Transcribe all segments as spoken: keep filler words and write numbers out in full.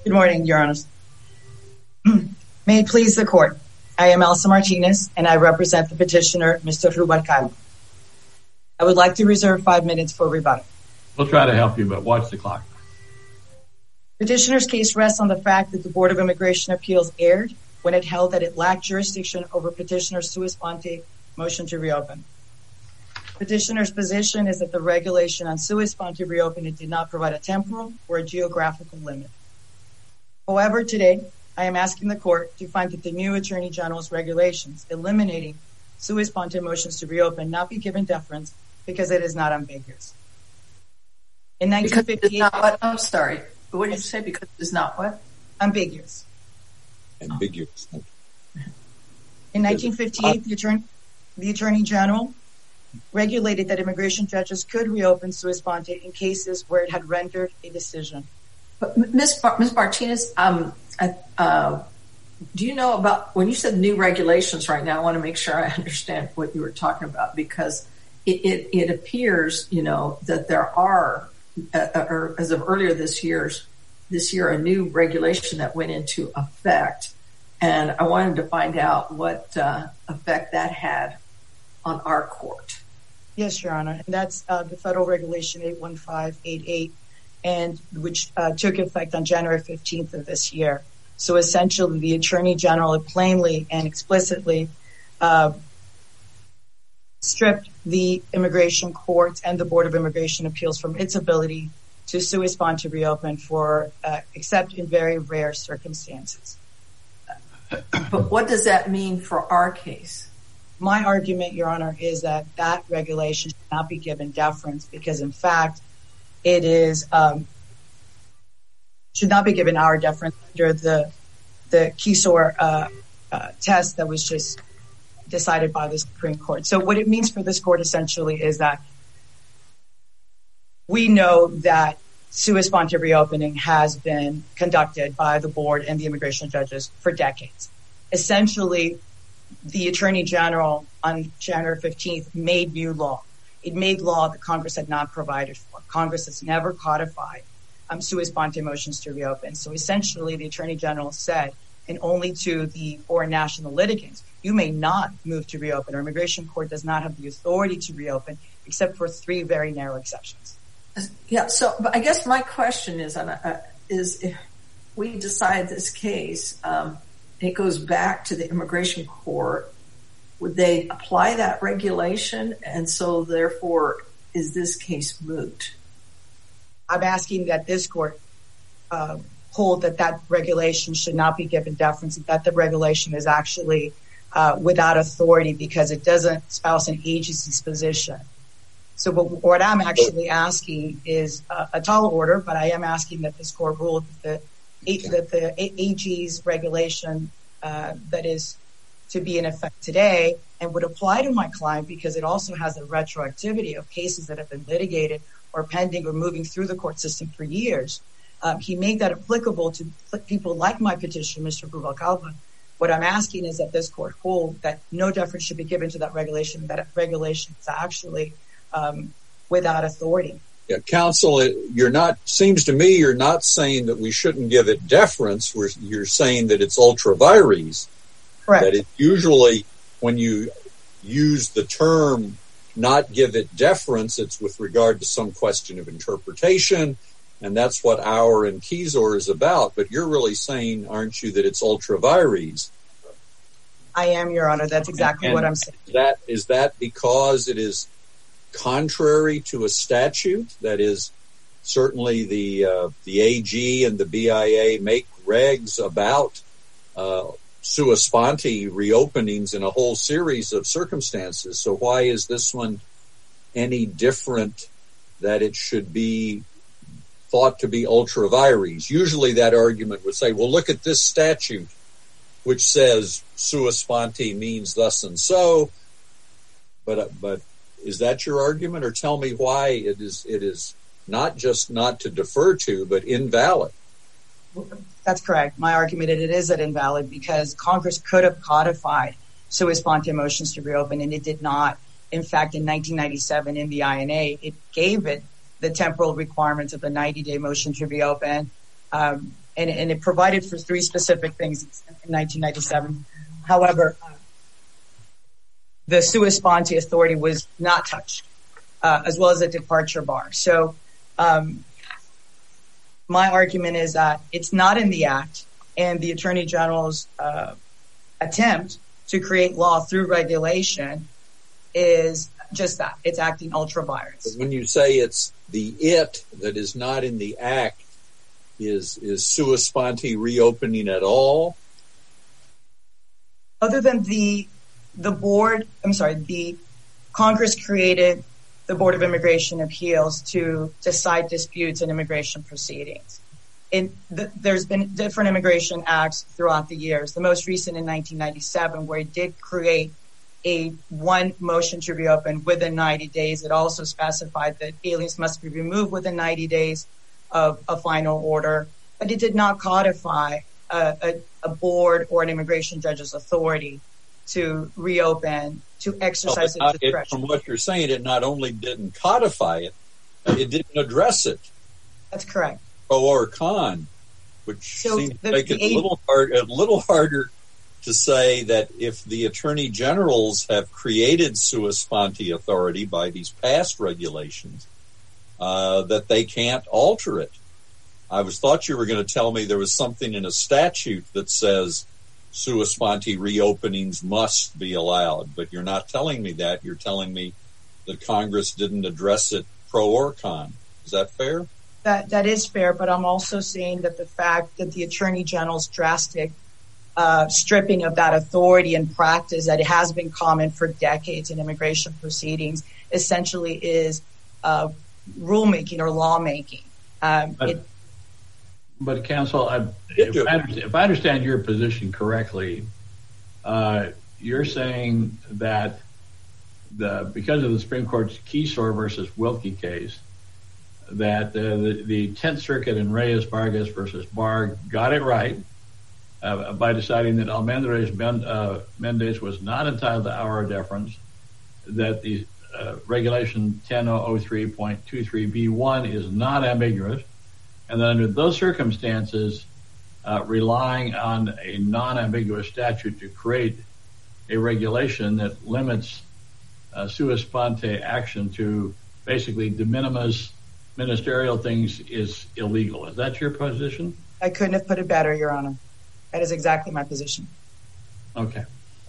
Good morning, Your Honors. May it please the Court. I am Elsa Martinez, and I represent the petitioner, Mister Rubalcaba. I would like to reserve five minutes for rebuttal. We'll try to help you, but watch the clock. Petitioner's case rests on the fact that the Board of Immigration Appeals erred when it held that it lacked jurisdiction over petitioner's sua sponte motion to reopen. Petitioner's position is that the regulation on sua sponte reopening did not provide a temporal or a geographical limit. However, today, I am asking the Court to find that the new Attorney General's regulations eliminating sua sponte motions to reopen not be given deference because it is not ambiguous. In nineteen fifty-eight, not what? I'm sorry. What did you say? Because it is not what? Ambiguous. Ambiguous. In nineteen fifty-eight, the Attorney, the Attorney General regulated that immigration judges could reopen sua sponte in cases where it had rendered a decision. But Miz Bar- Miz Martinez, um, uh, do you know about, when you said new regulations right now, I want to make sure I understand what you were talking about, because it, it, it appears, you know, that there are, uh, or as of earlier this year's, this year, a new regulation that went into effect. And I wanted to find out what uh, effect that had on our court. Yes, Your Honor. And that's uh, the federal regulation eight one five eight eight, and which uh, took effect on January fifteenth of this year. So essentially, the Attorney General plainly and explicitly uh, stripped the immigration courts and the Board of Immigration Appeals from its ability to sua sponte reopen for, uh, except in very rare circumstances. But what does that mean for our case? My argument, Your Honor, is that that regulation should not be given deference because, in fact, it is um, should not be given our deference under the the Kisor uh, uh, test that was just decided by the Supreme Court. So what it means for this court essentially is that we know that sua sponte reopening has been conducted by the board and the immigration judges for decades. Essentially, the Attorney General on January fifteenth made new law. It made law that Congress had not provided for. Congress has never codified um, sua sponte motions to reopen. So essentially, the Attorney General said, and only to the foreign national litigants, you may not move to reopen. Our immigration court does not have the authority to reopen, except for three very narrow exceptions. Yeah, so but I guess my question is, uh, is if we decide this case, um, it goes back to the immigration court, would they apply that regulation? And so therefore, is this case moot? I'm asking that this court uh, hold that that regulation should not be given deference, that the regulation is actually uh, without authority because it doesn't espouse an agency's position. So what, what I'm actually asking is uh, a tall order, but I am asking that this court rule that the, that the A G's regulation uh, that is to be in effect today and would apply to my client because it also has a retroactivity of cases that have been litigated or pending or moving through the court system for years. Um, he made that applicable to people like my petitioner, Mister Rubalcaba. What I'm asking is that this court hold that no deference should be given to that regulation, that regulation is actually um, without authority. Yeah, counsel, it, you're not, seems to me you're not saying that we shouldn't give it deference. We're, you're saying that it's ultra vires. Correct. That it usually, when you use the term not give it deference, it's with regard to some question of interpretation, and that's what our and Kisor is about. But you're really saying, aren't you, that it's ultra vires? I am, Your Honor. That's exactly and what I'm saying. That, is that because it is contrary to a statute? That is, certainly the uh, the A G and the B I A make regs about uh, sua sponte reopenings in a whole series of circumstances. So why is this one any different, that it should be thought to be ultra vires? Usually that argument would say, well, look at this statute, which says sua sponte means thus and so. But uh, but is that your argument? Or tell me why it is it is not just not to defer to, but invalid. That's correct. My argument is it is an invalid because Congress could have codified sua sponte motions to reopen, and it did not. In fact, in nineteen ninety-seven in the I N A, it gave it the temporal requirements of the ninety-day motion to reopen, um, and, and it provided for three specific things in nineteen ninety-seven. However, uh, the sua sponte authority was not touched, uh, as well as a departure bar. So um, my argument is that it's not in the act, and the Attorney General's uh, attempt to create law through regulation is just that. It's acting ultra vires. When you say it's the it that is not in the act, is is sua sponte reopening at all? Other than the the board, I'm sorry, the Congress created the Board of Immigration Appeals to decide disputes in immigration proceedings. In the, there's been different immigration acts throughout the years. The most recent in nineteen ninety-seven, where it did create a one motion to reopen within ninety days. It also specified that aliens must be removed within ninety days of a final order, but it did not codify a, a, a board or an immigration judge's authority to reopen, to exercise well, its discretion. It, from what you're saying, it not only didn't codify it, it didn't address it. That's correct. Pro or con, which so seems the, to make it a little hard, a little harder to say that if the attorney generals have created sua sponte authority by these past regulations, uh, that they can't alter it. I was thought you were going to tell me there was something in a statute that says sua sponte reopenings must be allowed, but you're not telling me that. You're telling me that Congress didn't address it pro or con. Is that fair? That that is fair, but I'm also saying that the fact that the Attorney General's drastic uh, stripping of that authority and practice that it has been common for decades in immigration proceedings essentially is uh, rulemaking or lawmaking. Um, but, it, but counsel, I, if, I understand, if I understand your position correctly, uh, you're saying that the because of the Supreme Court's Keysore versus Wilkie case, that uh, the, the Tenth Circuit in Reyes Vargas versus Barr got it right uh, by deciding that Almendarez uh, Mendez was not entitled to our deference, that the uh, regulation ten oh three point two three B one is not ambiguous, and that under those circumstances, uh, relying on a non-ambiguous statute to create a regulation that limits uh, sua sponte action to basically de minimis ministerial things is illegal. Is that your position? I couldn't have put it better, Your Honor. That is exactly my position. Okay.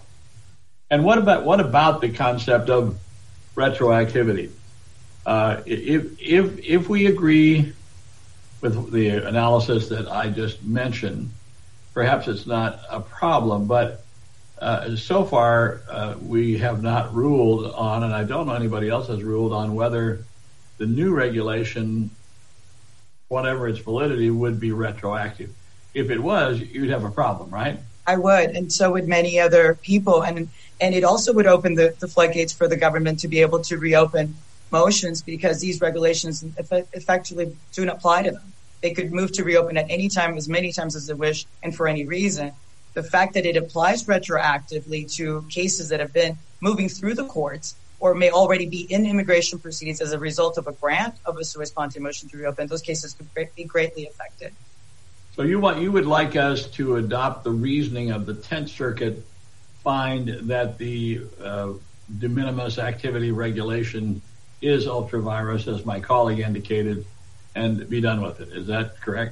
And what about what about the concept of retroactivity? Uh, if if if we agree with the analysis that I just mentioned, perhaps it's not a problem. But uh, so far uh, we have not ruled on, and I don't know anybody else has ruled on whether the new regulation, whatever its validity, would be retroactive. If it was, you'd have a problem, right? I would, and so would many other people. And and it also would open the, the floodgates for the government to be able to reopen motions because these regulations eff- effectively do not apply to them. They could move to reopen at any time, as many times as they wish, and for any reason. The fact that it applies retroactively to cases that have been moving through the courts or may already be in immigration proceedings as a result of a grant of a sua sponte motion to reopen, those cases could be greatly affected. So you want you would like us to adopt the reasoning of the Tenth Circuit, find that the uh, de minimis activity regulation is ultra virus, as my colleague indicated, and be done with it. Is that correct?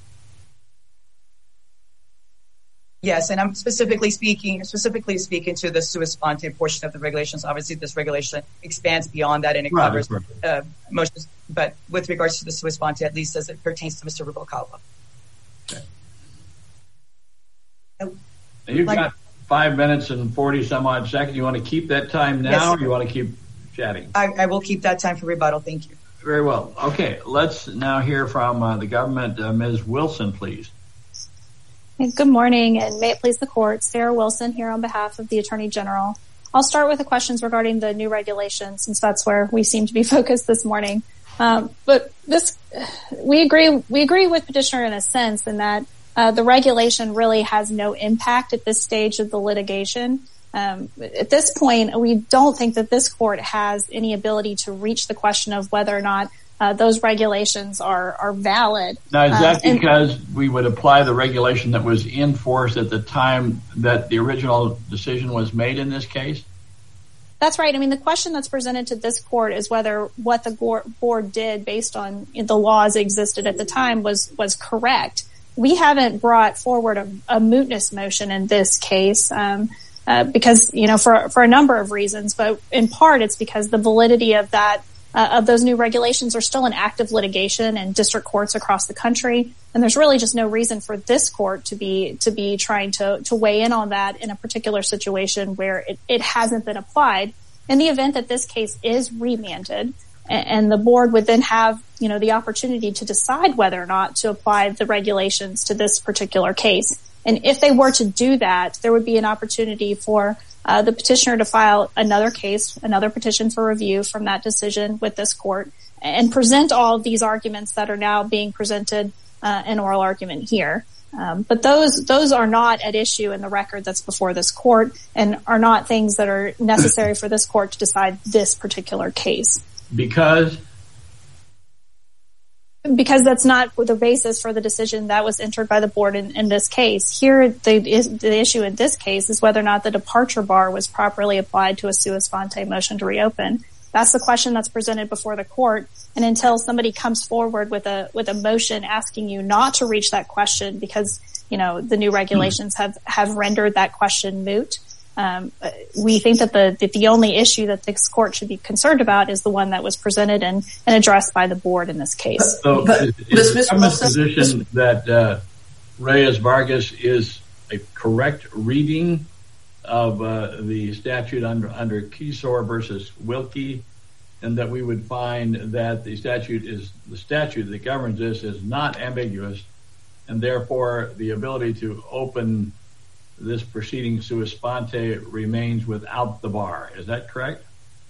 Yes, and I'm specifically speaking specifically speaking to the sua sponte portion of the regulations. Obviously, this regulation expands beyond that and it covers right, uh, motions. But with regards to the sua sponte, at least as it pertains to Mister Rubalcaba. Okay. You've like, got five minutes and forty some odd seconds. You want to keep that time now, yes, or you want to keep chatting? I, I will keep that time for rebuttal. Thank you. Very well. Okay, let's now hear from uh, the government. Uh, Miz Wilson, please. Good morning, and may it please the court. Sarah Wilson here on behalf of the Attorney General. I'll start with the questions regarding the new regulations, since that's where we seem to be focused this morning. Um, but this, we agree, we agree with petitioner in a sense in that uh, the regulation really has no impact at this stage of the litigation. Um, at this point, we don't think that this court has any ability to reach the question of whether or not uh, those regulations are, are valid. Now, is that uh, because and, we would apply the regulation that was in force at the time that the original decision was made in this case? That's right. I mean, the question that's presented to this court is whether what the board did based on the laws that existed at the time was, was correct. We haven't brought forward a, a mootness motion in this case, um, uh, because, you know, for, for a number of reasons, but in part it's because the validity of that, uh, of those new regulations are still in active litigation in district courts across the country. And there's really just no reason for this court to be, to be trying to, to weigh in on that in a particular situation where it, it hasn't been applied. In the event that this case is remanded, and the board would then have, you know, the opportunity to decide whether or not to apply the regulations to this particular case. And if they were to do that, there would be an opportunity for uh, the petitioner to file another case, another petition for review from that decision with this court, and present all of these arguments that are now being presented uh, in oral argument here. Um, but those those are not at issue in the record that's before this court, and are not things that are necessary for this court to decide this particular case. Because? Because that's not the basis for the decision that was entered by the board in, in this case. Here, the, the issue in this case is whether or not the departure bar was properly applied to a sua sponte motion to reopen. That's the question that's presented before the court. And until somebody comes forward with a with a motion asking you not to reach that question because, you know, the new regulations have, have rendered that question moot, Um, we think that the that the only issue that this court should be concerned about is the one that was presented and, and addressed by the board in this case. So but, is, is the government's position that uh, Reyes-Vargas is a correct reading of uh, the statute under, under Keysore versus Wilkie, and that we would find that the statute is the statute that governs this is not ambiguous, and therefore the ability to open this proceeding sua sponte remains without the bar. Is that correct?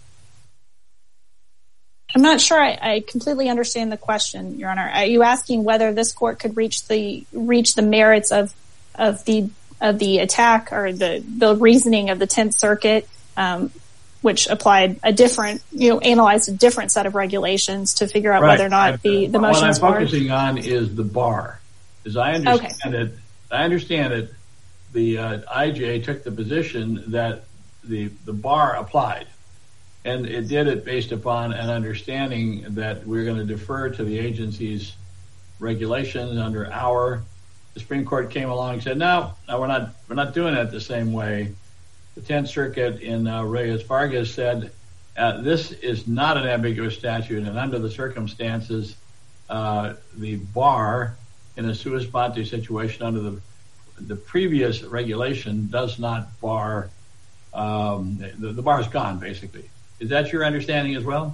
I'm not sure I, I completely understand the question, Your Honor. Are you asking whether this court could reach the reach the merits of of the of the attack or the the reasoning of the Tenth Circuit, um, which applied a different, you know, analyzed a different set of regulations to figure out right. whether or not I, the the motion is barred? What I'm focusing on is the bar. As I understand okay. it, I understand it. The uh, I J took the position that the the bar applied, and it did it based upon an understanding that we're going to defer to the agency's regulations under our. The Supreme Court came along and said, no, no, we're not we're not doing it the same way. The Tenth Circuit in uh, Reyes-Vargas said uh, this is not an ambiguous statute, and under the circumstances, uh, the bar in a sua sponte situation under the the previous regulation does not bar, um, the, the bar is gone, basically. Is that your understanding as well?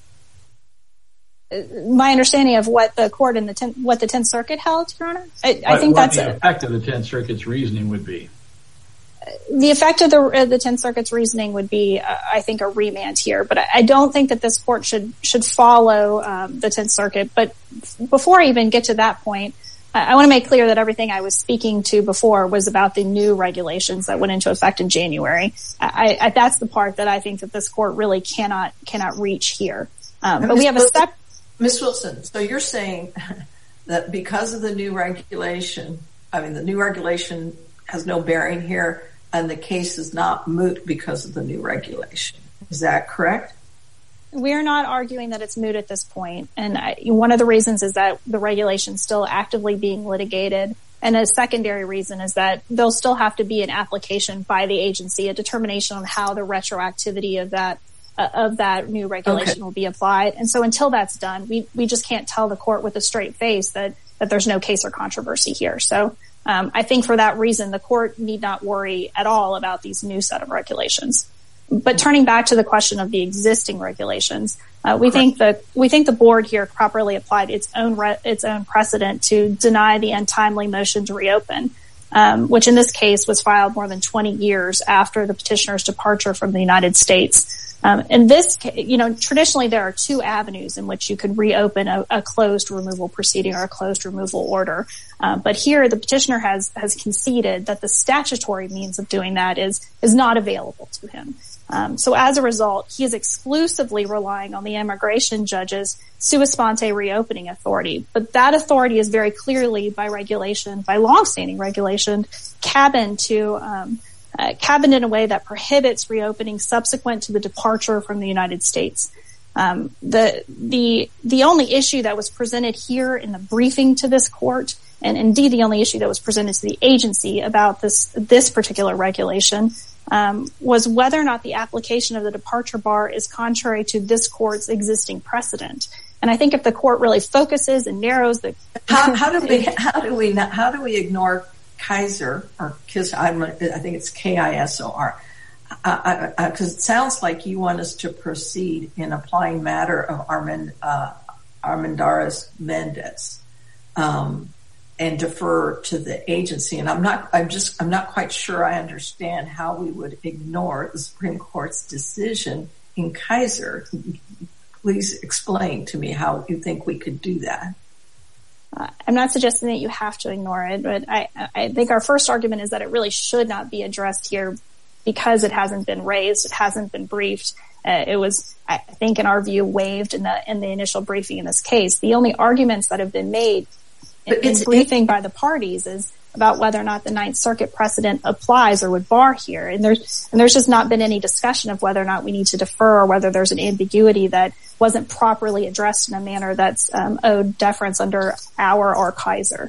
My understanding of what the court in the tenth, what the Tenth Circuit held, Your Honor? I, I think what that's the a, effect of the Tenth Circuit's reasoning would be. The effect of the, uh, the Tenth Circuit's reasoning would be, uh, I think, a remand here. But I, I don't think that this court should should follow um, the Tenth Circuit. But before I even get to that point, I want to make clear that everything I was speaking to before was about the new regulations that went into effect in January. I, I, that's the part that I think that this court really cannot cannot reach here. Um, but we have a step. Miz Wilson, so you're saying that because of the new regulation, I mean, the new regulation has no bearing here, and the case is not moot because of the new regulation. Is that correct? We're not arguing that it's moot at this point. And I, one of the reasons is that the regulation is still actively being litigated. And a secondary reason is that there'll still have to be an application by the agency, a determination on how the retroactivity of that uh, of that new regulation okay. will be applied. And so until that's done, we, we just can't tell the court with a straight face that, that there's no case or controversy here. So um, I think for that reason, the court need not worry at all about these new set of regulations. But turning back to the question of the existing regulations, uh, we Correct. think that we think the board here properly applied its own re- its own precedent to deny the untimely motion to reopen, um, which in this case was filed more than twenty years after the petitioner's departure from the United States. Um, in this, you know, traditionally there are two avenues in which you could reopen a, a closed removal proceeding or a closed removal order. Um, but here the petitioner has, has conceded that the statutory means of doing that is, is not available to him. Um, so as a result, he is exclusively relying on the immigration judge's sua sponte reopening authority. But that authority is very clearly by regulation, by longstanding regulation, cabined to, um, uh, cabined in a way that prohibits reopening subsequent to the departure from the United States. Um, the, the, the only issue that was presented here in the briefing to this court, and indeed the only issue that was presented to the agency about this, this particular regulation, Um, was whether or not the application of the departure bar is contrary to this court's existing precedent. And I think if the court really focuses and narrows the how, how do we how do we not, how do we ignore Kaiser or Kis? I'm, I think it's K I S O R because it sounds like you want us to proceed in applying matter of Armand uh, Armendariz Mendez. Um, and defer to the agency. And I'm not, I'm just, I'm not quite sure I understand how we would ignore the Supreme Court's decision in Kaiser. Please explain to me how you think we could do that. Uh, I'm not suggesting that you have to ignore it, but I, I think our first argument is that it really should not be addressed here because it hasn't been raised, it hasn't been briefed. Uh, it was, I think in our view, waived in the, in the initial briefing in this case. The only arguments that have been made in, in briefing by the parties is about whether or not the Ninth Circuit precedent applies or would bar here. And there's, and there's just not been any discussion of whether or not we need to defer or whether there's an ambiguity that wasn't properly addressed in a manner that's um, owed deference under our or Kaiser.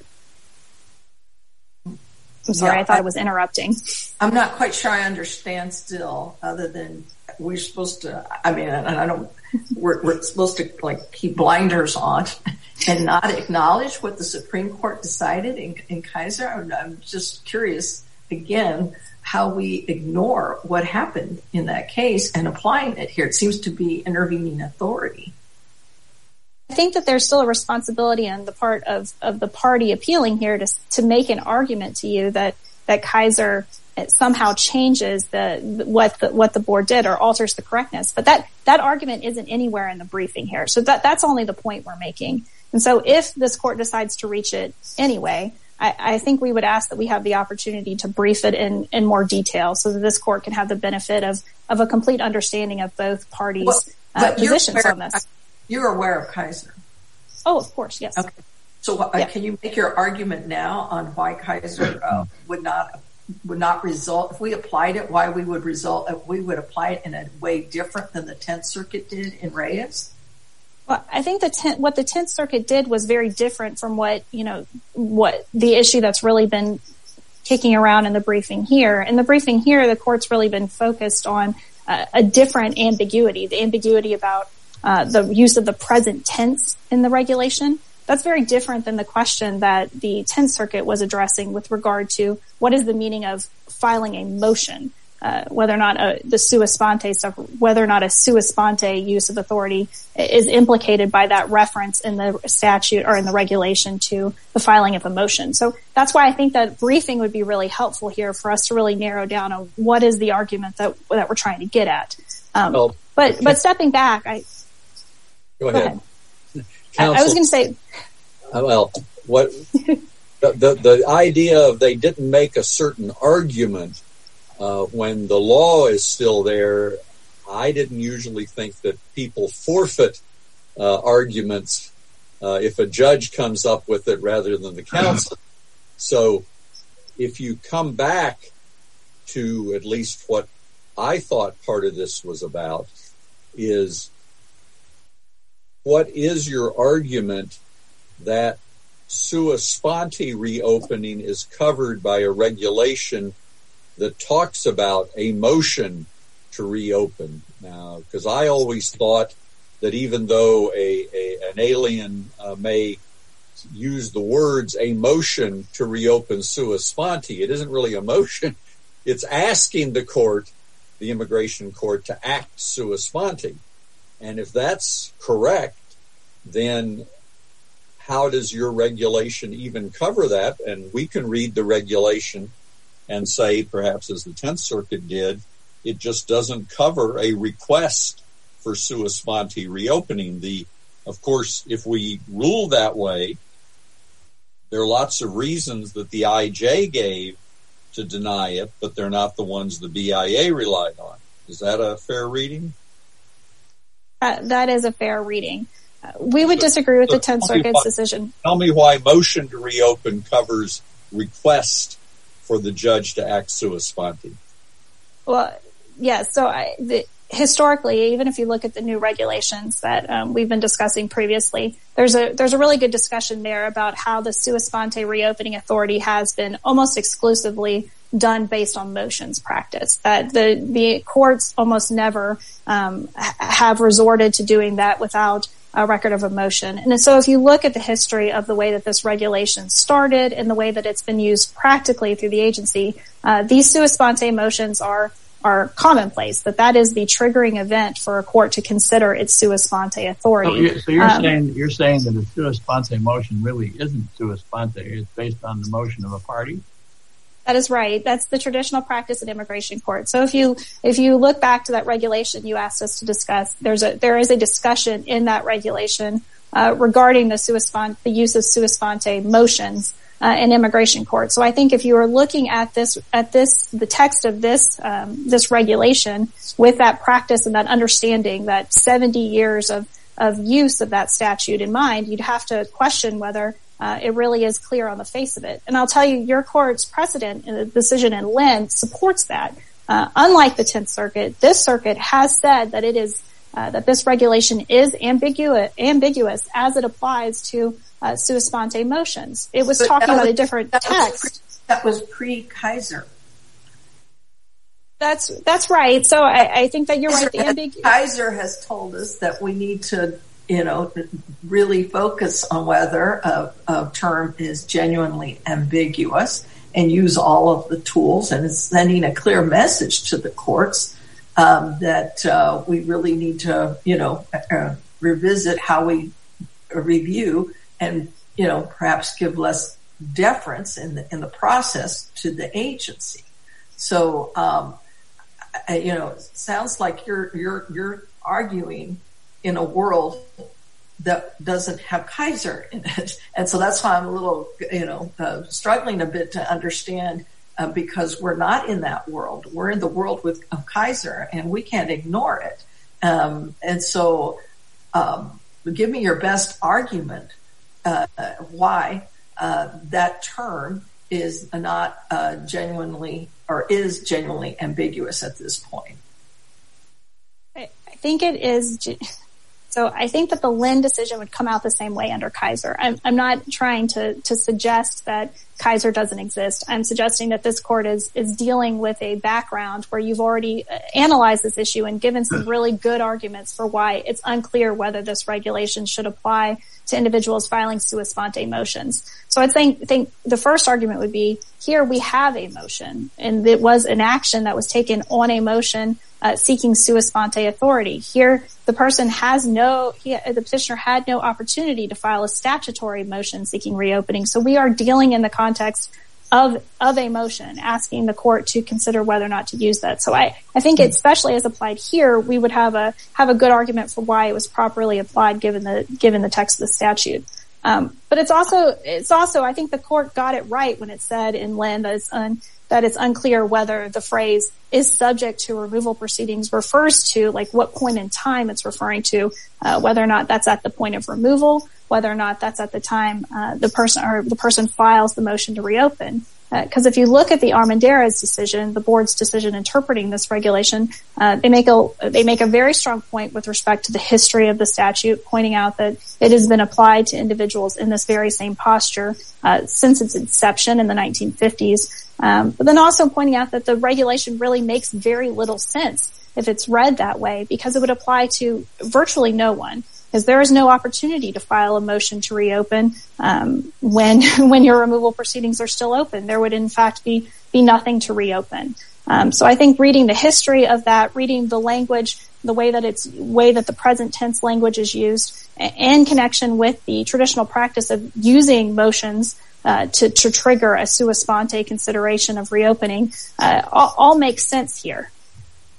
I'm sorry, yeah, I thought I, I was interrupting. I'm not quite sure I understand still, other than we're supposed to, I mean, and I don't, we're, we're supposed to like keep blinders on and not acknowledge what the Supreme Court decided in, in Kaiser. I'm, I'm just curious, again, how we ignore what happened in that case and applying it here. It seems to be intervening authority. I think that there's still a responsibility on the part of, of the party appealing here to to make an argument to you that, that Kaiser somehow changes the what the what the board did or alters the correctness. But that, that argument isn't anywhere in the briefing here. So that that's only the point we're making. And so if this court decides to reach it anyway, I, I think we would ask that we have the opportunity to brief it in, in more detail so that this court can have the benefit of, of a complete understanding of both parties' well, uh, positions on this. You're aware of Kaiser? Oh, of course, yes. Okay. So uh, yeah. Can you make your argument now on why Kaiser uh, would not would not result, if we applied it, why we would result, if we would apply it in a way different than the Tenth Circuit did in Reyes? Well, I think the ten, what the Tenth Circuit did was very different from what, you know, what the issue that's really been kicking around in the briefing here. In the briefing here, the court's really been focused on uh, a different ambiguity, the ambiguity about uh, the use of the present tense in the regulation. That's very different than the question that the Tenth Circuit was addressing with regard to what is the meaning of filing a motion. Uh, whether or not a, the sua sponte stuff, whether or not a sua sponte use of authority is implicated by that reference in the statute or in the regulation to the filing of a motion. So that's why I think that briefing would be really helpful here for us to really narrow down on what is the argument that that we're trying to get at. Um, well, but okay. but stepping back, I go ahead. Go ahead. I, I was going to say. Well, what the, the the idea of they didn't make a certain argument. Uh, when the law is still there, I didn't usually think that people forfeit uh, arguments uh, if a judge comes up with it rather than the counsel. So if you come back to at least what I thought part of this was about, is what is your argument that sua sponte reopening is covered by a regulation that talks about a motion to reopen? Now, because I always thought that even though a, a an alien uh, may use the words a motion to reopen sua sponte, it isn't really a motion. It's asking the court, the immigration court, to act sua sponte. And if that's correct, then how does your regulation even cover that? And we can read the regulation and say, perhaps as the Tenth Circuit did, it just doesn't cover a request for sua sponte reopening. The, of course, if we rule that way, there are lots of reasons that the I J gave to deny it, but they're not the ones the B I A relied on. Is that a fair reading? Uh, that is a fair reading. Uh, we would disagree with so the Tenth Circuit's why, decision. Tell me why motion to reopen covers request for the judge to act sua sponte. Well, yes. Yeah, so I, the, historically, even if you look at the new regulations that um, we've been discussing previously, there's a there's a really good discussion there about how the sua sponte reopening authority has been almost exclusively done based on motions practice. That the the courts almost never um, have resorted to doing that without a record of a motion. And so if you look at the history of the way that this regulation started and the way that it's been used practically through the agency, uh, these sua sponte motions are are commonplace, that that is the triggering event for a court to consider its sua sponte authority. So you're, so you're um, saying you're saying that a sua sponte motion really isn't sua sponte; it's based on the motion of a party. That is right. That's the traditional practice in immigration court. So if you if you look back to that regulation you asked us to discuss, there's a there is a discussion in that regulation uh, regarding the sua sponte, the use of sua sponte motions uh, in immigration court. So I think if you are looking at this at this the text of this um, this regulation with that practice and that understanding, that seventy years of of use of that statute in mind, you'd have to question whether Uh, it really is clear on the face of it. And I'll tell you, your court's precedent in the decision in Lynn supports that. Uh, unlike the Tenth Circuit, this circuit has said that it is, uh, that this regulation is ambiguous, ambiguous as it applies to uh, sua sponte motions. It was but talking was, about a different that text. Was pre, that was pre-Kaiser. That's, that's right. So I, I think that you're right. The ambigu- Kaiser has told us that we need to you know, really focus on whether a, a term is genuinely ambiguous and use all of the tools, and it's sending a clear message to the courts um, that uh, we really need to, you know, uh, revisit how we review and, you know, perhaps give less deference in the, in the process to the agency. So, um, I, you know, it sounds like you're you're you're arguing in a world that doesn't have Kaiser in it. And so that's why I'm a little, you know, uh, struggling a bit to understand uh, because we're not in that world. We're in the world with of Kaiser and we can't ignore it. Um, and so um, give me your best argument uh, why uh, that term is not uh, genuinely or is genuinely ambiguous at this point. I, I think it is... Ge- So I think that the Lynn decision would come out the same way under Kaiser. I'm, I'm not trying to, to suggest that Kaiser doesn't exist. I'm suggesting that this court is, is dealing with a background where you've already analyzed this issue and given some really good arguments for why it's unclear whether this regulation should apply to individuals filing sua sponte motions. So I think, think the first argument would be, here we have a motion, and it was an action that was taken on a motion uh, seeking sua sponte authority. Here, the person has no, he, the petitioner had no opportunity to file a statutory motion seeking reopening. So we are dealing in the context of of a motion, asking the court to consider whether or not to use that. So I, I think especially as applied here, we would have a have a good argument for why it was properly applied given the given the text of the statute. Um, but it's also it's also I think the court got it right when it said in Lynn that it's un, that it's unclear whether the phrase is subject to removal proceedings refers to like what point in time it's referring to, uh, whether or not that's at the point of removal, whether or not that's at the time uh, the person or the person files the motion to reopen. Because uh, if you look at the Armendariz decision, the board's decision interpreting this regulation, uh, they make a they make a very strong point with respect to the history of the statute, pointing out that it has been applied to individuals in this very same posture uh, since its inception in the nineteen fifties. Um, but then also pointing out that the regulation really makes very little sense if it's read that way, because it would apply to virtually no one. Because there is no opportunity to file a motion to reopen um, when when your removal proceedings are still open. There would, in fact, be be nothing to reopen. Um, so I think reading the history of that, reading the language, the way that it's way that the present tense language is used, in connection with the traditional practice of using motions uh, to to trigger a sua sponte consideration of reopening, uh, all, all makes sense here.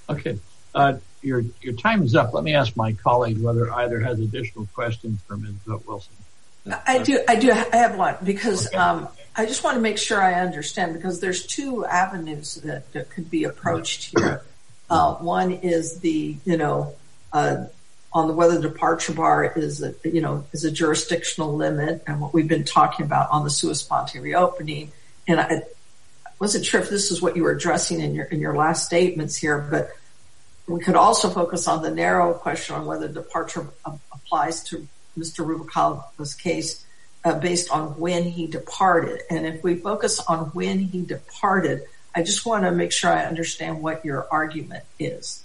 Okay. Uh, your your time is up. Let me ask my colleague whether either has additional questions for Miz Wilson. I do. I do. I have one because okay. um, I just want to make sure I understand because there's two avenues that, that could be approached here. Uh, one is the you know uh, on the whether departure bar is a you know is a jurisdictional limit and what we've been talking about on the sua sponte reopening. And I wasn't sure if this is what you were addressing in your in your last statements here, but we could also focus on the narrow question on whether departure applies to Mister Rubalcaba's case uh, based on when he departed. And if we focus on when he departed, I just want to make sure I understand what your argument is.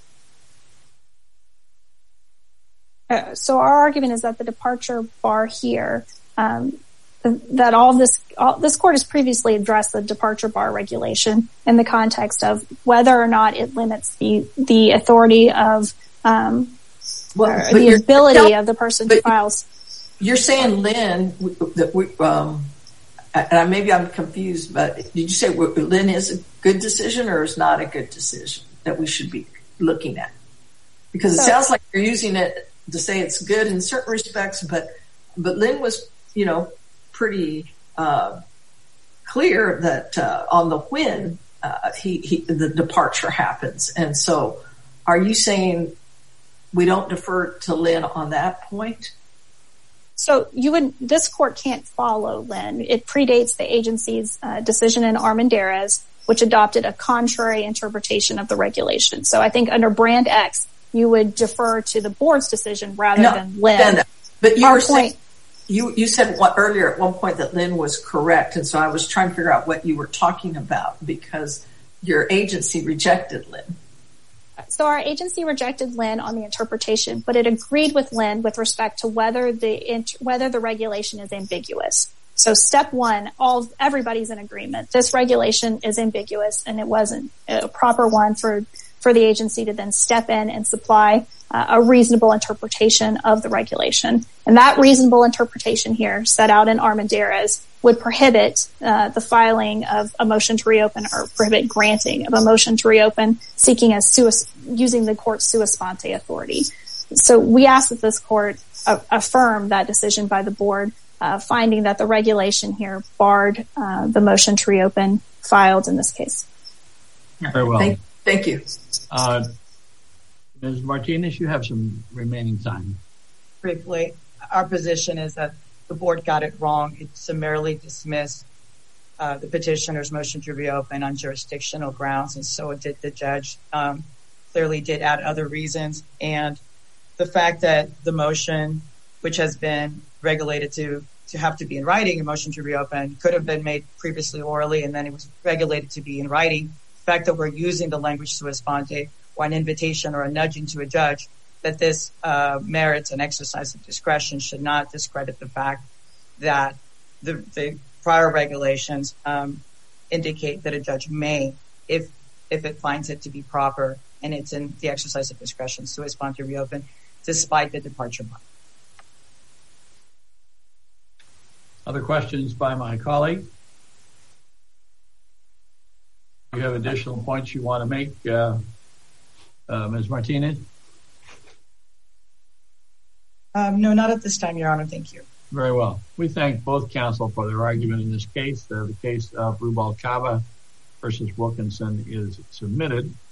Uh, so our argument is that the departure bar here, um, that all this, all, this court has previously addressed the departure bar regulation in the context of whether or not it limits the, the authority of, um, well, the ability of the person to file. You're saying, Lynn, that we, um, and maybe I'm confused, but did you say Lynn is a good decision or is not a good decision that we should be looking at? Because it so, sounds like you're using it to say it's good in certain respects, but but Lynn was, you know, pretty uh, clear that uh, on the when uh, he, he the departure happens, and so are you saying we don't defer to Lynn on that point? So you would, this court can't follow Lynn. It predates the agency's uh, decision in Armendariz, which adopted a contrary interpretation of the regulation. So I think under Brand X, you would defer to the board's decision rather no, than Lynn. Then, but you Our were point, saying, you, you said what, earlier at one point that Lynn was correct, and so I was trying to figure out what you were talking about because your agency rejected Lynn. So our agency rejected Lynn on the interpretation, but it agreed with Lynn with respect to whether the whether the regulation is ambiguous. So step one, all everybody's in agreement. This regulation is ambiguous, and it wasn't a proper one for for the agency to then step in and supply uh, a reasonable interpretation of the regulation. And that reasonable interpretation here, set out in Armendariz, would prohibit uh, the filing of a motion to reopen or prohibit granting of a motion to reopen seeking as sua, using the court's sua sponte authority. So we ask that this court uh, affirm that decision by the board, uh, finding that the regulation here barred uh, the motion to reopen filed in this case. Very well. Thank, thank you. Uh, Miz Martinez, you have some remaining time. Briefly, our position is that the board got it wrong. It summarily dismissed uh, the petitioner's motion to reopen on jurisdictional grounds, and so did the judge. Um, clearly did add other reasons, and the fact that the motion, which has been regulated to to have to be in writing, a motion to reopen could have been made previously orally, and then it was regulated to be in writing. The fact that we're using the language sua sponte or an invitation or a nudging to a judge, that this uh, merits an exercise of discretion should not discredit the fact that the, the prior regulations um, indicate that a judge may, if if it finds it to be proper and it's in the exercise of discretion, sua sponte reopen, despite the departure bar. Other questions by my colleague? Do you have additional points you want to make, uh, uh, Miz Martinez? Um, no, not at this time, Your Honor. Thank you. Very well. We thank both counsel for their argument in this case. Uh, the case of Rubalcaba versus Wilkinson is submitted.